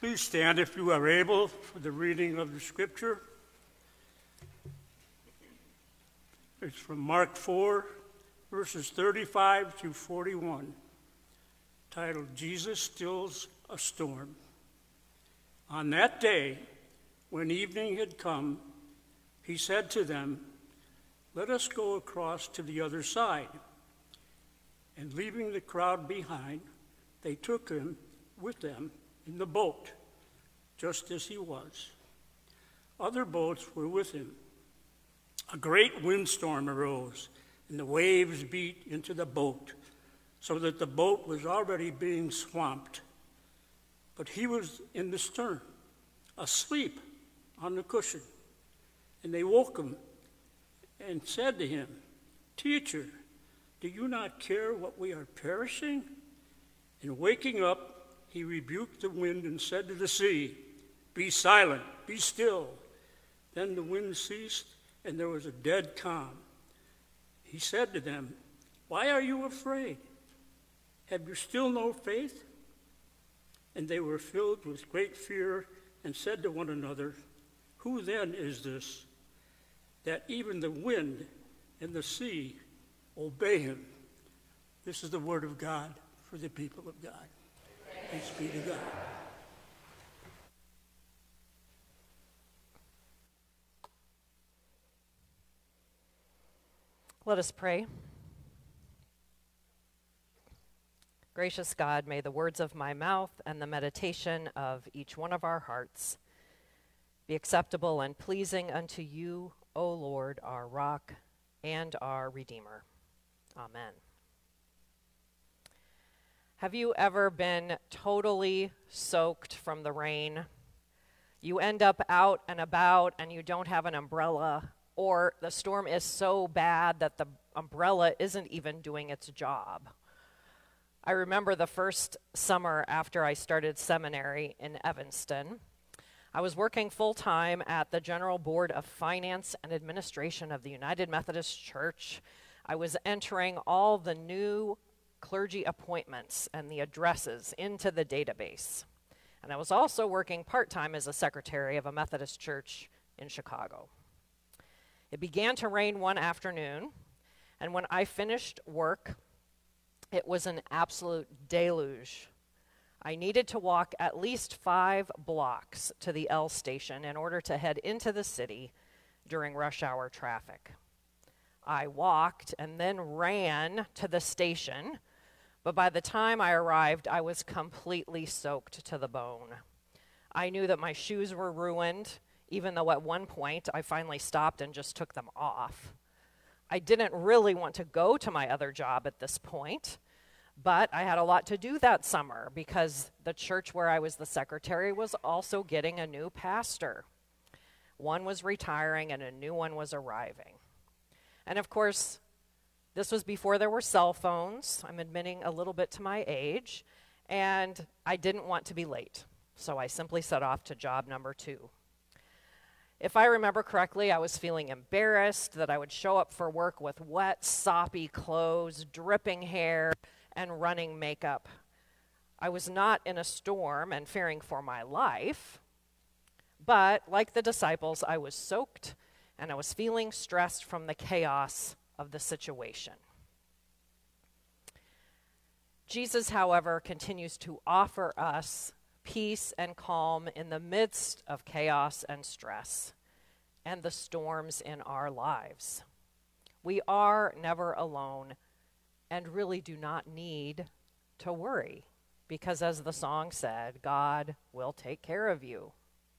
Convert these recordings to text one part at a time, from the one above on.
Please stand if you are able for the reading of the scripture. It's from Mark 4, verses 35 to 41, titled, Jesus Stills a Storm. On that day, when evening had come, he said to them, "Let us go across to the other side." And leaving the crowd behind, they took him with them in the boat, just as he was. Other boats were with him. A great windstorm arose, and the waves beat into the boat, so that the boat was already being swamped. But he was in the stern, asleep on the cushion. And they woke him and said to him, "Teacher, do you not care what we are perishing?" And waking up, he rebuked the wind and said to the sea, "Be silent, be still." Then the wind ceased, and there was a dead calm. He said to them, "Why are you afraid? Have you still no faith?" And they were filled with great fear and said to one another, "Who then is this, that even the wind and the sea obey him?" This is the word of God for the people of God. Thanks be to God. Let us pray. Gracious God, may the words of my mouth and the meditation of each one of our hearts be acceptable and pleasing unto you, O Lord, our rock and our Redeemer. Amen. Have you ever been totally soaked from the rain? You end up out and about and you don't have an umbrella, or the storm is so bad that the umbrella isn't even doing its job. I remember the first summer after I started seminary in Evanston. I was working full-time at the General Board of Finance and Administration of the United Methodist Church. I was entering all the new clergy appointments and the addresses into the database. And I was also working part-time as a secretary of a Methodist church in Chicago. It began to rain one afternoon, and when I finished work, it was an absolute deluge. I needed to walk at least 5 blocks to the L station in order to head into the city during rush hour traffic. I walked and then ran to the station, but by the time I arrived, I was completely soaked to the bone. I knew that my shoes were ruined, even though at one point I finally stopped and just took them off. I didn't really want to go to my other job at this point, but I had a lot to do that summer because the church where I was the secretary was also getting a new pastor. One was retiring and a new one was arriving. And of course, this was before there were cell phones. I'm admitting a little bit to my age, and I didn't want to be late, so I simply set off to job number 2. If I remember correctly, I was feeling embarrassed that I would show up for work with wet, soppy clothes, dripping hair, and running makeup. I was not in a storm and fearing for my life, but like the disciples, I was soaked and I was feeling stressed from the chaos of the situation. Jesus, however, continues to offer us peace and calm in the midst of chaos and stress and the storms in our lives. We are never alone and really do not need to worry because, as the song said, God will take care of you.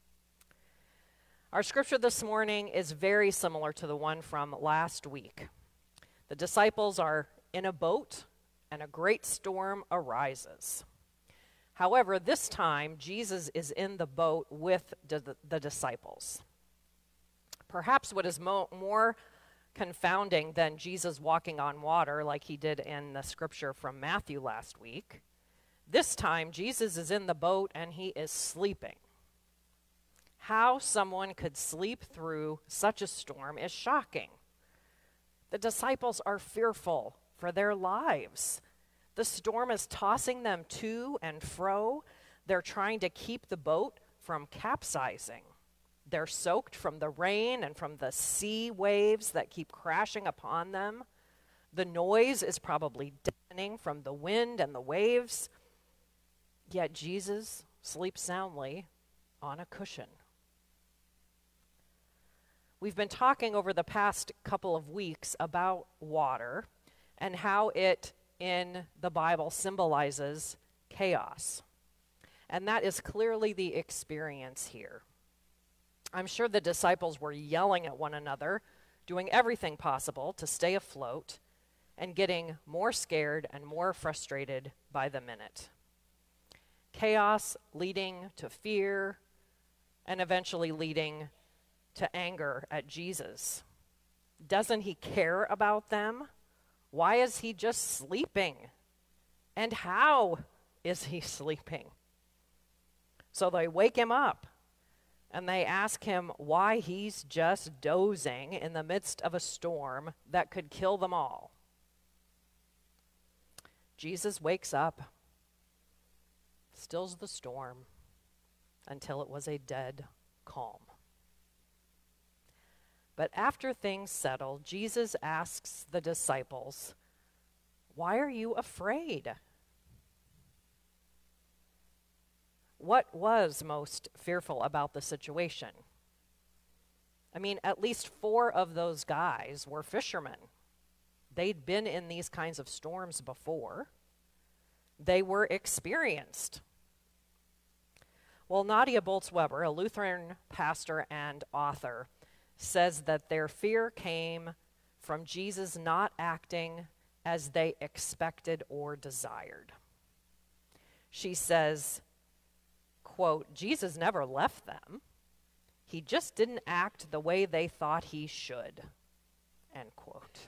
Our scripture this morning is very similar to the one from last week. The disciples are in a boat and a great storm arises. However, this time, Jesus is in the boat with the disciples. Perhaps what is more confounding than Jesus walking on water like he did in the scripture from Matthew last week, this time Jesus is in the boat and he is sleeping. How someone could sleep through such a storm is shocking. The disciples are fearful for their lives. The storm is tossing them to and fro. They're trying to keep the boat from capsizing. They're soaked from the rain and from the sea waves that keep crashing upon them. The noise is probably deafening from the wind and the waves. Yet Jesus sleeps soundly on a cushion. We've been talking over the past couple of weeks about water and how it in the Bible symbolizes chaos. And that is clearly the experience here. I'm sure the disciples were yelling at one another, doing everything possible to stay afloat, and getting more scared and more frustrated by the minute. Chaos leading to fear, and eventually leading to anger at Jesus. Doesn't he care about them? Why is he just sleeping? And how is he sleeping? So they wake him up and they ask him why he's just dozing in the midst of a storm that could kill them all. Jesus wakes up, stills the storm until it was a dead calm. But after things settle, Jesus asks the disciples, "Why are you afraid?" What was most fearful about the situation? I mean, at least 4 of those guys were fishermen. They'd been in these kinds of storms before. They were experienced. Well, Nadia Bolz-Weber, a Lutheran pastor and author, says that their fear came from Jesus not acting as they expected or desired. She says, quote, "Jesus never left them. He just didn't act the way they thought he should," end quote.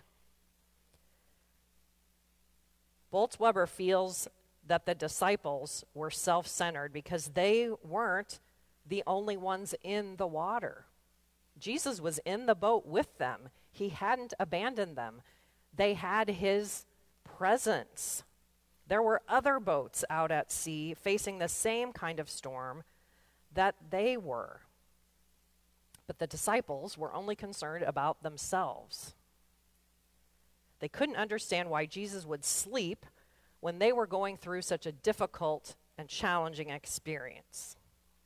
Bolz-Weber feels that the disciples were self-centered because they weren't the only ones in the water. Jesus was in the boat with them. He hadn't abandoned them. They had his presence. There were other boats out at sea facing the same kind of storm that they were. But the disciples were only concerned about themselves. They couldn't understand why Jesus would sleep when they were going through such a difficult and challenging experience.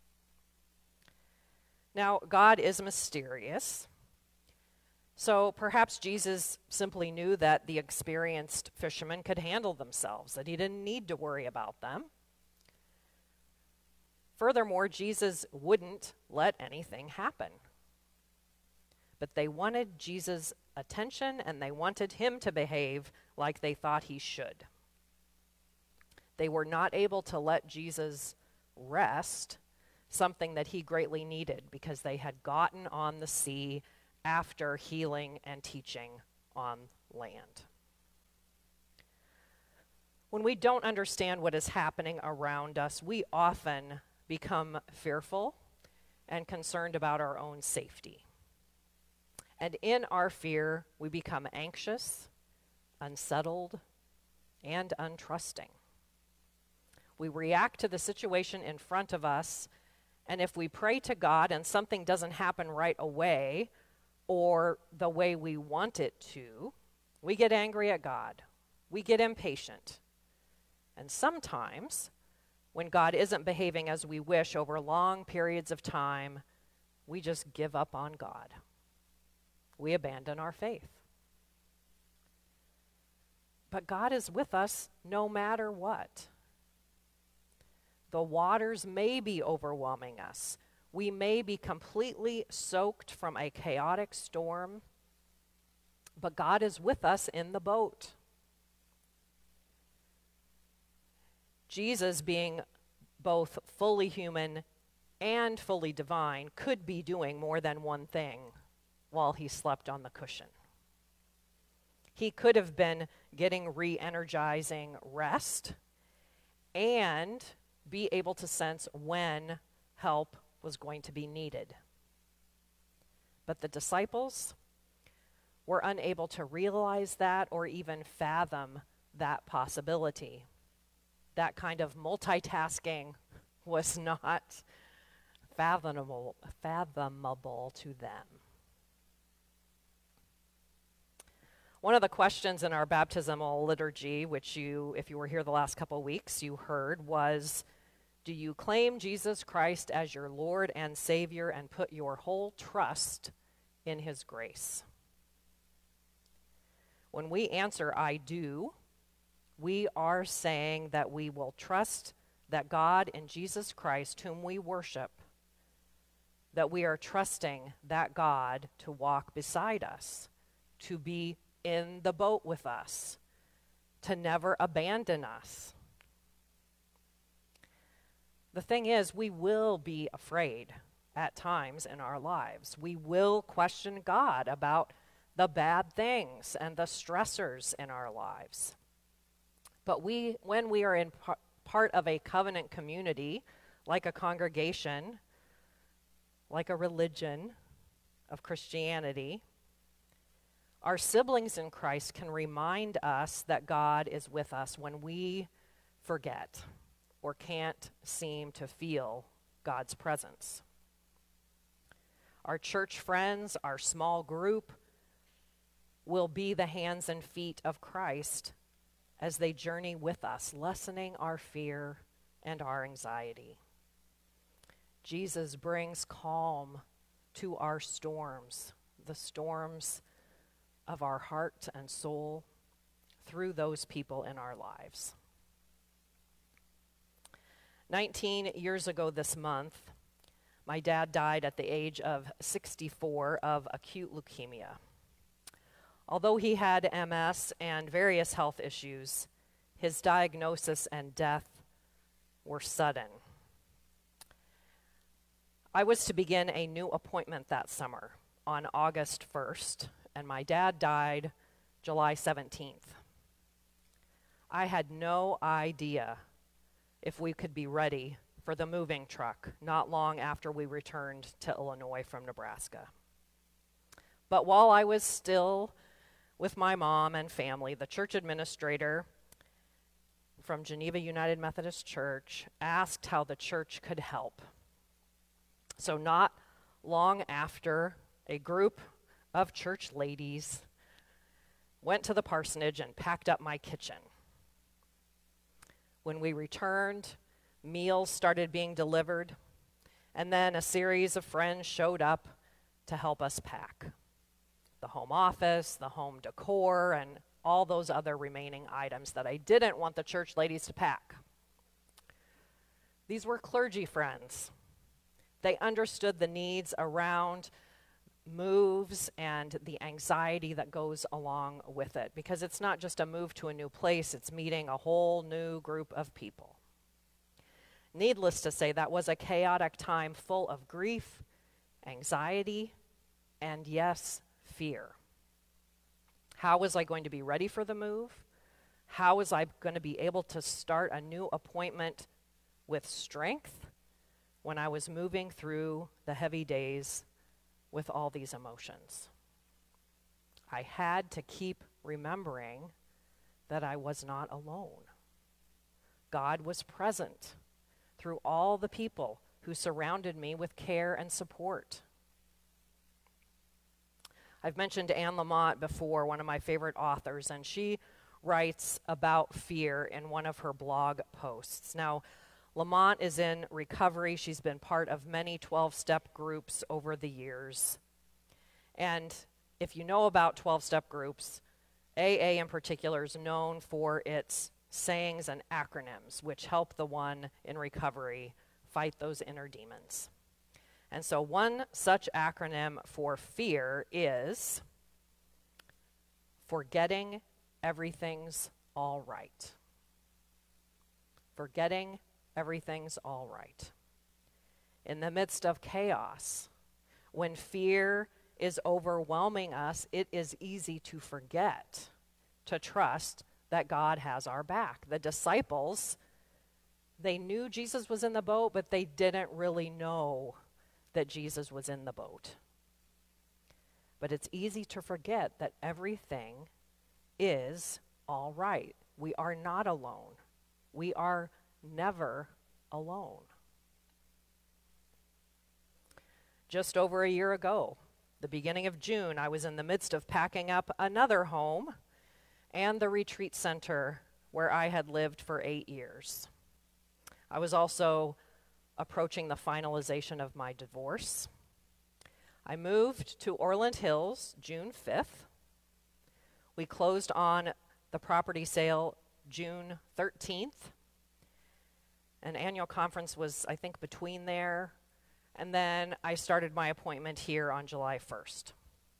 Now, God is mysterious, so perhaps Jesus simply knew that the experienced fishermen could handle themselves, that he didn't need to worry about them. Furthermore, Jesus wouldn't let anything happen. But they wanted Jesus' attention, and they wanted him to behave like they thought he should. They were not able to let Jesus rest, something that he greatly needed, because they had gotten on the sea after healing and teaching on land. When we don't understand what is happening around us, we often become fearful and concerned about our own safety. And in our fear, we become anxious, unsettled, and untrusting. We react to the situation in front of us, and if we pray to God and something doesn't happen right away or the way we want it to, we get angry at God. We get impatient. And sometimes, when God isn't behaving as we wish over long periods of time, we just give up on God. We abandon our faith. But God is with us no matter what. The waters may be overwhelming us. We may be completely soaked from a chaotic storm, but God is with us in the boat. Jesus, being both fully human and fully divine, could be doing more than one thing while he slept on the cushion. He could have been getting re-energizing rest and be able to sense when help was going to be needed. But the disciples were unable to realize that or even fathom that possibility. That kind of multitasking was not fathomable to them. One of the questions in our baptismal liturgy, which if you were here the last couple of weeks, you heard was, do you claim Jesus Christ as your Lord and Savior and put your whole trust in his grace? When we answer, I do, we are saying that we will trust that God in Jesus Christ, whom we worship, that we are trusting that God to walk beside us, to be in the boat with us, to never abandon us. The thing is, we will be afraid at times in our lives. We will question God about the bad things and the stressors in our lives. But when we are in part of a covenant community, like a congregation, like a religion of Christianity, our siblings in Christ can remind us that God is with us when we forget or can't seem to feel God's presence. Our church friends, our small group, will be the hands and feet of Christ as they journey with us, lessening our fear and our anxiety. Jesus brings calm to our storms, the storms of our heart and soul, through those people in our lives. 19 years ago this month, my dad died at the age of 64 of acute leukemia. Although he had MS and various health issues, his diagnosis and death were sudden. I was to begin a new appointment that summer on August 1st, and my dad died July 17th. I had no idea if we could be ready for the moving truck not long after we returned to Illinois from Nebraska. But while I was still with my mom and family, the church administrator from Geneva United Methodist Church asked how the church could help. So not long after, a group of church ladies went to the parsonage and packed up my kitchen. When we returned, meals started being delivered, and then a series of friends showed up to help us pack. The home office, the home decor, and all those other remaining items that I didn't want the church ladies to pack. These were clergy friends. They understood the needs around moves and the anxiety that goes along with it, because it's not just a move to a new place, it's meeting a whole new group of people. Needless to say, that was a chaotic time full of grief, anxiety, and yes, fear. How was I going to be ready for the move? How was I going to be able to start a new appointment with strength when I was moving through the heavy days with all these emotions? I had to keep remembering that I was not alone. God was present through all the people who surrounded me with care and support. I've mentioned Anne Lamott before, one of my favorite authors, and she writes about fear in one of her blog posts. Now, Lamont is in recovery. She's been part of many 12-step groups over the years. And if you know about 12-step groups, AA in particular is known for its sayings and acronyms, which help the one in recovery fight those inner demons. And so one such acronym for fear is forgetting everything's all right. Forgetting everything's all right. In the midst of chaos, when fear is overwhelming us, it is easy to forget to trust that God has our back. The disciples, they knew Jesus was in the boat, but they didn't really know that Jesus was in the boat. But it's easy to forget that everything is all right. We are not alone. We are never alone. just over a year ago, the beginning of June, I was in the midst of packing up another home and the retreat center where I had lived for 8 years. I was also approaching the finalization of my divorce. I moved to Orland Hills June 5th. We closed on the property sale June 13th. An annual conference was, I think, between there. And then I started my appointment here on July 1st.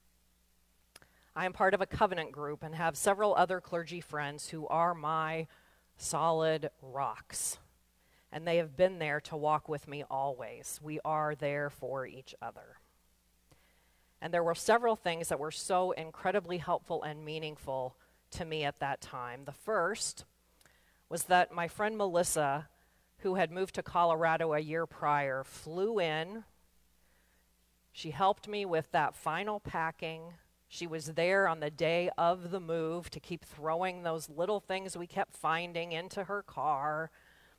I am part of a covenant group and have several other clergy friends who are my solid rocks. And they have been there to walk with me always. We are there for each other. And there were several things that were so incredibly helpful and meaningful to me at that time. The first was that my friend Melissa, who had moved to Colorado a year prior, flew in. She helped me with that final packing. She was there on the day of the move to keep throwing those little things we kept finding into her car.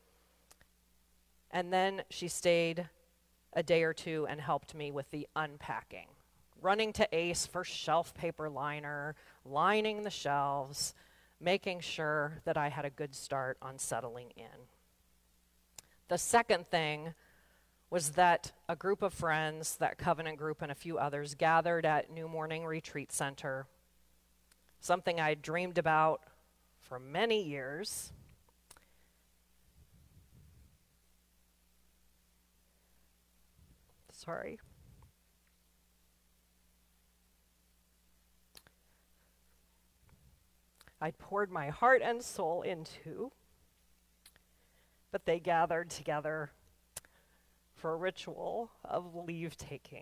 And then she stayed a day or two and helped me with the unpacking. Running to Ace for shelf paper liner, lining the shelves, making sure that I had a good start on settling in. The second thing was that a group of friends, that covenant group and a few others, gathered at New Morning Retreat Center, something I dreamed about for many years. Sorry. I'd poured my heart and soul into, but they gathered together for a ritual of leave-taking.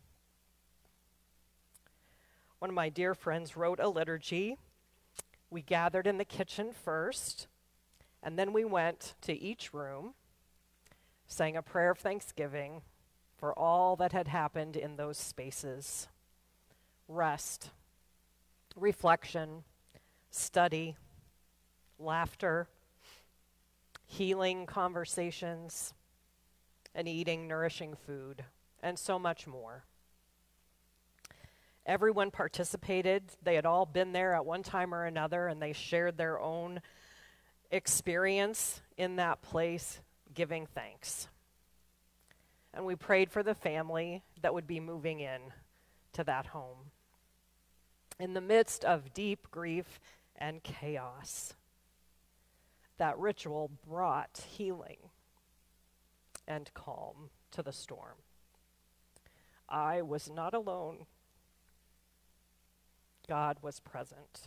One of my dear friends wrote a liturgy. We gathered in the kitchen first, and then we went to each room, sang a prayer of thanksgiving for all that had happened in those spaces. Rest, reflection, study, laughter, healing conversations, and eating nourishing food, and so much more. Everyone participated. They had all been there at one time or another, and they shared their own experience in that place, giving thanks. And we prayed for the family that would be moving in to that home. In the midst of deep grief and chaos, that ritual brought healing and calm to the storm. I was not alone. God was present.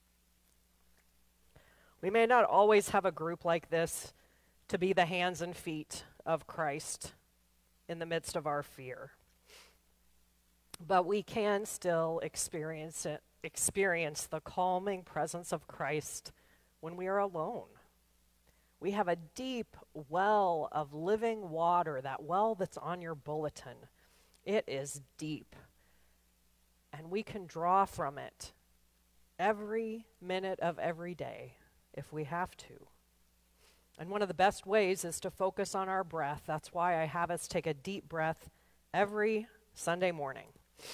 We may not always have a group like this to be the hands and feet of Christ in the midst of our fear, but we can still experience the calming presence of Christ when we are alone. We have a deep well of living water, that well that's on your bulletin. It is deep, and we can draw from it every minute of every day if we have to. And one of the best ways is to focus on our breath. That's why I have us take a deep breath every Sunday morning.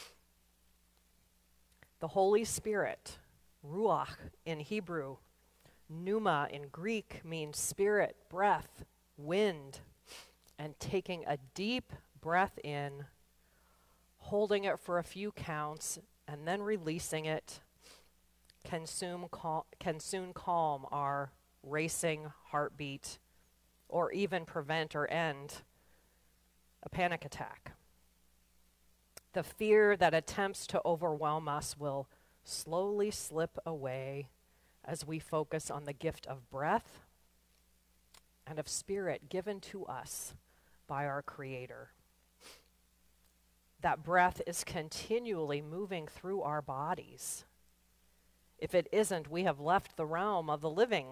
The Holy Spirit, ruach in Hebrew, pneuma in Greek, means spirit, breath, wind. And taking a deep breath in, holding it for a few counts, and then releasing it can soon calm our racing heartbeat, or even prevent or end a panic attack. The fear that attempts to overwhelm us will slowly slip away as we focus on the gift of breath and of spirit given to us by our Creator. That breath is continually moving through our bodies. If it isn't, we have left the realm of the living.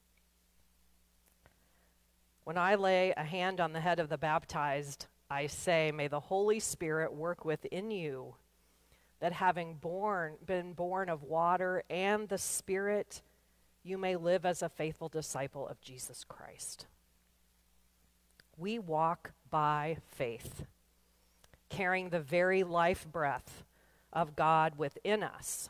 When I lay a hand on the head of the baptized, I say, may the Holy Spirit work within you, that having been born of water and the Spirit, you may live as a faithful disciple of Jesus Christ. We walk by faith carrying the very life breath of God within us.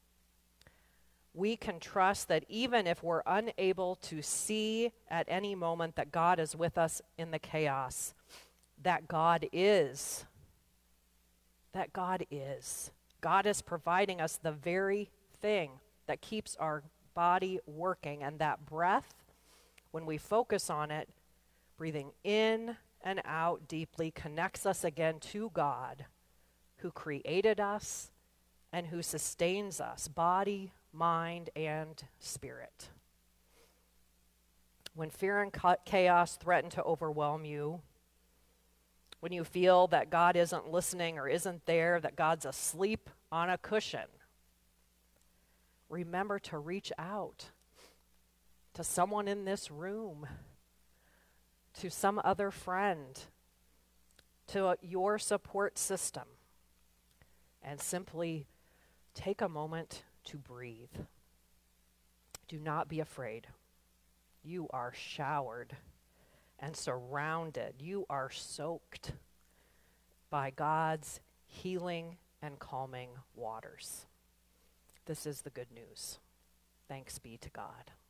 We can trust that even if we're unable to see at any moment that God is with us in the chaos, that God is. That God is. God is providing us the very thing that keeps our body working. And that breath, when we focus on it, breathing in and out deeply, connects us again to God, who created us and who sustains us, body, mind, and spirit. When fear and chaos threaten to overwhelm you, when you feel that God isn't listening or isn't there, that God's asleep on a cushion, remember to reach out to someone in this room, to some other friend, to your support system, and simply take a moment to breathe. Do not be afraid. You are showered and surrounded. You are soaked by God's healing and calming waters. This is the good news. Thanks be to God.